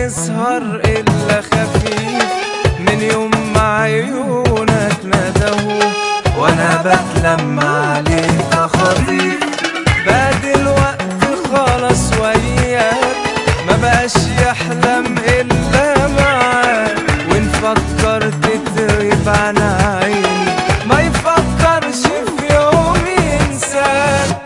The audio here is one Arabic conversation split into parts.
يسهر إلا خفيف من يوم ما عيونك ندهوا وانا بتلمع عليك خطيف. بعد الوقت خلاص وياك ما بقاش يحلم إلا معاك، وإن فكرت تغيب عن عيني ما يفكرش في يوم ينساك.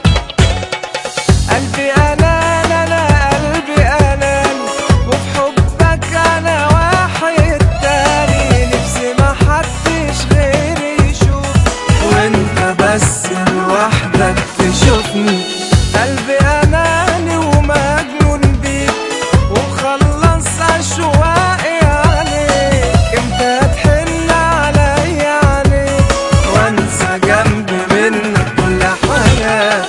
قلبي أنان أنا قلبي أنان، وفي حبك أنا واحد تاني، نفسي ما حدش غيري يشوف وانت بس لوحدك تشوفني. قلبي أناني ومجنون بيك ومخلص أشواقي عليك، امتى تحن عليا عليك وانسى جنبي منك كل حاجة.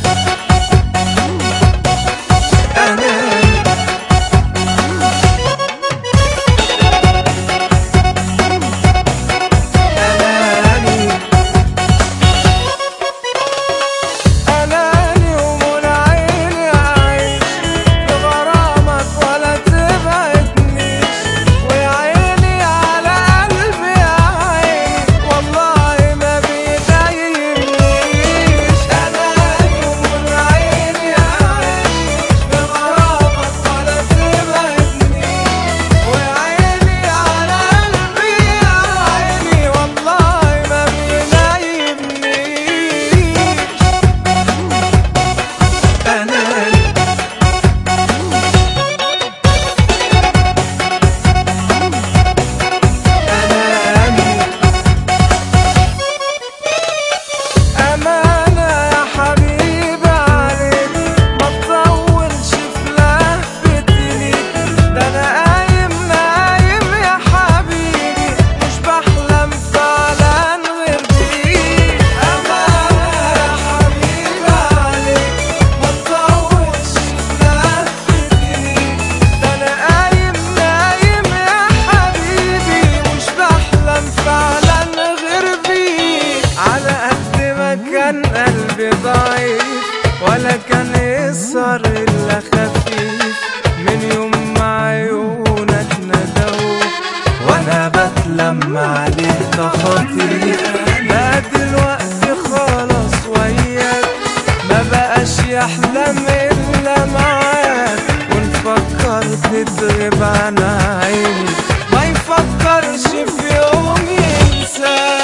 كان قلبي ضعيف ولا كان يسهر إلا خفيف من يوم ما عيونك ندهوا وانا بتلمع عليك خطيف. لا دلوقتي خلاص وياك ما بقاش يحلم إلا معاك، وإن فكرت تغيب عن عيني ما يفكرش في يوم ينساك.